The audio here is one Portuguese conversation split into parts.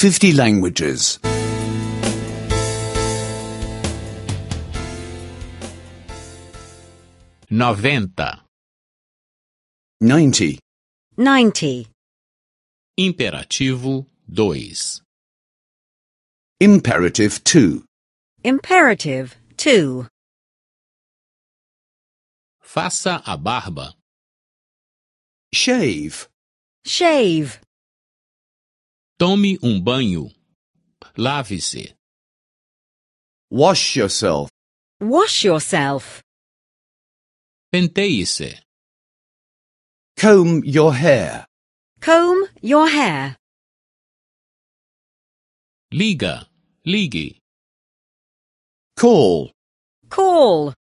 50 languages. 90. 90. 90. Imperativo 2. Imperative 2. Imperative 2. Faça a barba. Shave. Shave. Tome banho. Lave-se. Wash yourself. Wash yourself. Penteie-se. Comb your hair. Comb your hair. Ligue. Call. Call.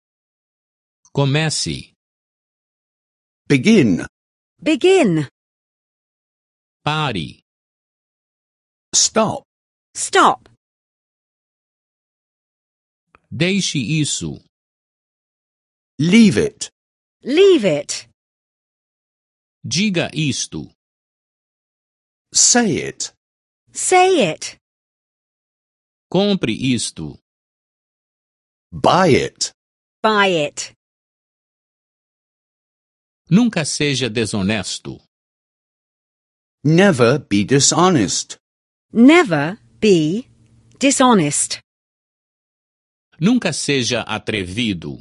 Comece. Begin. Begin. Pare. Stop. Stop. Deixe isso. Leave it. Leave it. Diga isto. Say it. Say it. Compre isto. Buy it. Buy it. Nunca seja desonesto. Never be dishonest. Never be dishonest. Nunca seja atrevido.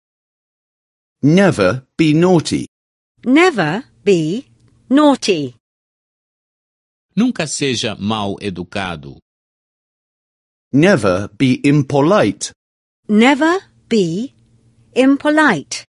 Never be naughty. Never be naughty. Nunca seja mal educado. Never be impolite. Never be impolite.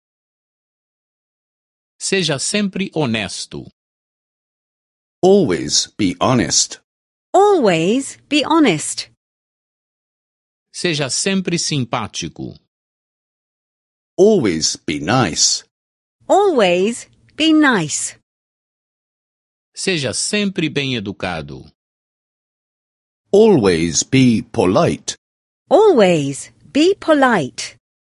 Seja sempre honesto. Always be honest. Always be honest. Seja sempre simpático. Always be nice. Always be nice. Seja sempre bem educado. Always be polite. Always be polite.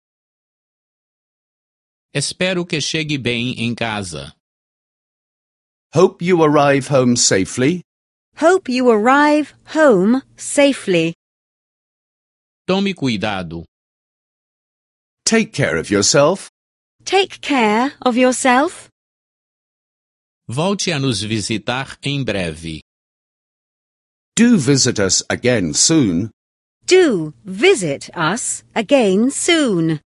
Espero que chegue bem em casa. Hope you arrive home safely. Hope you arrive home safely. Tome cuidado. Take care of yourself. Take care of yourself. Volte a nos visitar em breve. Do visit us again soon. Do visit us again soon.